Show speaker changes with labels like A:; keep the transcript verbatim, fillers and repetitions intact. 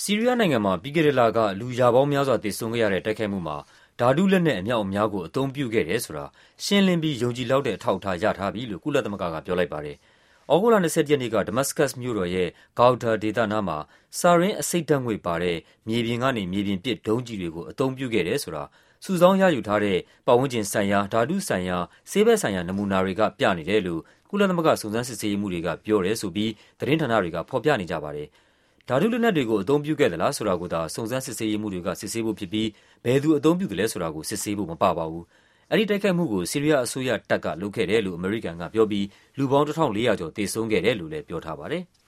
A: ဆီးရီးယားနိုင်ငံမှာပြီးခဲ့တဲ့လကလူရာပေါင်းများစွာသေဆုံးခဲ့ရတဲ့တိုက်ခိုက်မှုမှာဓာတုလက်နက်အမြောက်အများကိုအသုံးပြုခဲ့တယ်ဆိုတာရှင်းလင်းပြီးယုံကြည်လောက်တဲ့အထောက်အထားရထားပြီလို့ကုလသမဂ္ဂကပြောလိုက်ပါတယ်။ဩဂုတ်လ၂၁ရက်နေ့ကဒမတ်စကတ်မြို့တော်ရဲ့ဂါက်တာဒေသနားမှာစာရင်းအဆိပ်ဓာတ်ငွေ့ပါတဲ့မြေပြင်ကနေမြေပြင်ပစ်ဒုံးကျည်တွေကိုအသုံးပြုခဲ့တယ်ဆိုတာစုဆောင်းရယူထားတဲ့ပတ်ဝန်းကျင်ဆိုင်ရာဓာတုဆိုင်ရာဆေးဘက်ဆိုင်ရာနမူနာတွေကပြနေတယ်လို့ကုလသမဂ္ဂစုံစမ်းစစ်ဆေးရေးမှူးတွေကပြောတယ်ဆိုပြီးသတင်းဌာနတွေကဖော်ပြနေကြပါတယ်။ဓာတုလက်နက်တွေကိုအသုံးပြုခဲ့သလားဆိုတာကိုသာစုံစမ်းစစ်ဆေးရေးမှူးတွေကစစ်ဆေးဖို့ဖြစ်ပြီးဘယ်သူအသုံးပြုသလဲဆိုတာကိုစစ်ဆေးဖို့မပါပါဘူး။အဲဒီတိုက်ခိုက်မှုကိုဆီးရီးယားအစိုးရတပ်ကလုပ်ခဲ့တယ်လို့အမေရိကန်ကပြောပြီးလူပေါင်းတစ်ထောင်လေးရာကျော်သေဆုံးခဲ့တယ်လို့လည်းပြောထားပါတယ်။